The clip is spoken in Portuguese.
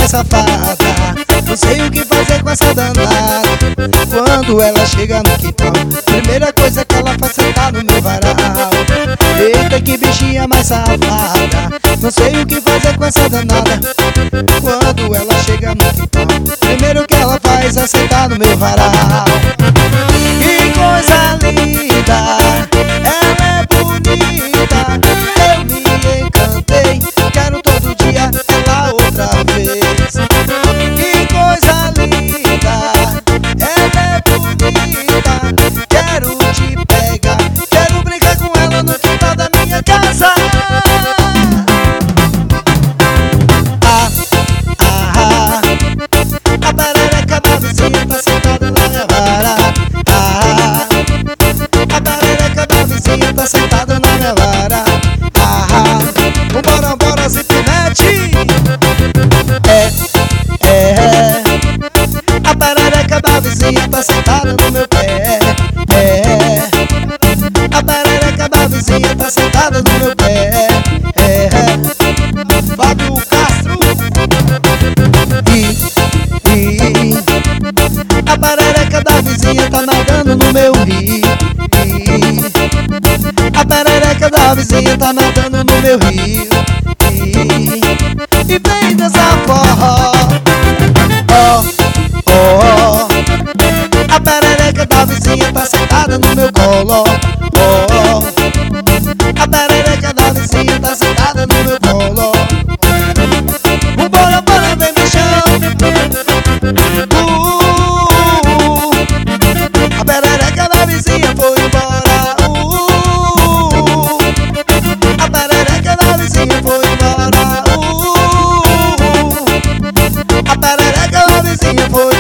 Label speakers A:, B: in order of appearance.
A: mais safada. Não sei o que fazer com essa danada. Quando ela chega no quintal, primeira coisa que ela faz é sentar no meu varal. Eita, que bichinha mais safada. Não sei o que fazer com essa danada. Quando ela chega no quintal, primeiro que ela faz é sentar no meu varal. Que coisa linda, ela é bonita, eu me encantei, quero todo dia ela outra vez. Que coisa linda, ela é bonita, quero te pegar, quero brincar com ela no quintal da minha casa. A perereca da vizinha tá sentada na minha vara. A perereca da vizinha tá sentada na minha vara. Vambora, vambora, zipnete. A perereca da vizinha tá sentada no meu pé. A perereca da vizinha tá sentada no meu pé. Fábio Castro. A perereca da vizinha tá nadando no meu rio. A perereca da vizinha tá nadando no meu rio. E vem dançar forró. A perereca da vizinha tá sentada no meu colo. A perereca da vizinha tá sentada no meu colo. Bora, bora, vem no chão. A perereca da vizinha foi embora. A perereca da vizinha foi embora. A perereca da vizinha foi